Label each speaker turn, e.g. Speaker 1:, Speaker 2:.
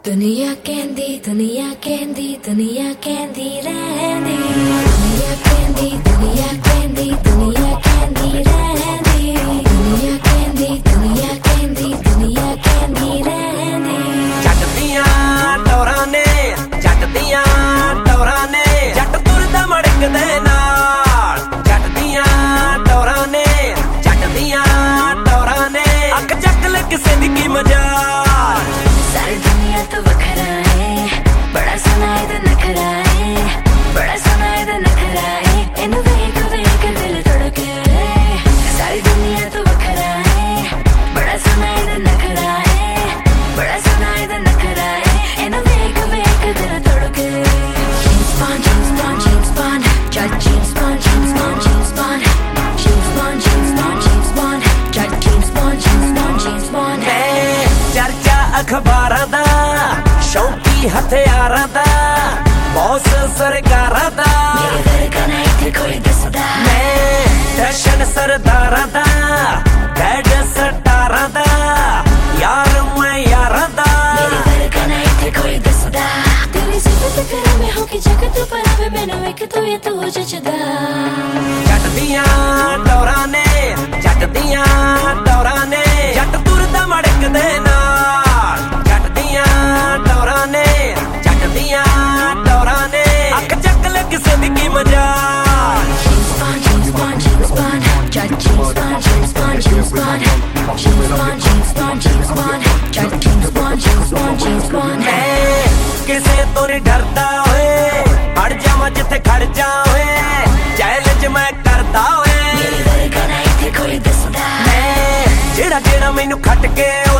Speaker 1: दुनिया कहंदी दुनिया कहंदी दुनिया कहंदी रहंदी दुनिया कहंदी दुनिया कहंदी दुनिया कहंदी रहंदी दुनिया कहंदी दुनिया कहंदी दुनिया कहंदी रहंदी
Speaker 2: जट दियां टोरां ने जट दियां टोरां ने जट तुरदा मड़क दे नाल जट दियां टोरां ने जट दियां टोरां ने अख चक ले किसे दी की मजाल
Speaker 1: सारी दुनिया तो वखरा है बड़ा सोना इधर नखरा है बड़ा सोना इधर नखरा है इन्हू वेख वेख दिल धड़के सारी दुनिया तो वखरा है बड़ा सोना इधर नखरा है बड़ा सोना इधर नखरा है इन्हू वेख वेख दिल धड़के James Bond James Bond James Bond Judge James Bond James Bond James Bond James Bond James Bond James Bond Judge James Bond James Bond James Bond
Speaker 2: चर्चा अखबारां दा शौकी हथियारां दा बॉस सरकारां दा
Speaker 1: मेरे वर्गा ना इत्थे कोई दसदा
Speaker 2: मैं दर्शन सरदारां दा बैड सटारां दा यार मैं यारां दा
Speaker 1: मेरे वर्गा ना इत्थे कोई दसदा तेरी सिफत करा मैं हो कि जग तू परावे मैनू एक तू ये तू जचदा
Speaker 2: जट दियां टोरां ने जट दियां टोरां ने जट तुरदा मड़क दे नाल जट दियां टोरां ने जट दियां टोरां ने अख चक ले किसे दी की मजाल
Speaker 1: James Bond James Bond James Bond Judge James Bond James Bond James Bond James Bond James Bond James Bond Judge James Bond James Bond James Bond
Speaker 2: किसे तो नहीं डरदा होए अड़ जावां जिथे खड़ जा होए चैलेंज मैं करदा होए
Speaker 1: मेरे वर्गा ना इत्थे कोई दसदा
Speaker 2: जेड़ा जेड़ा मैनू खट के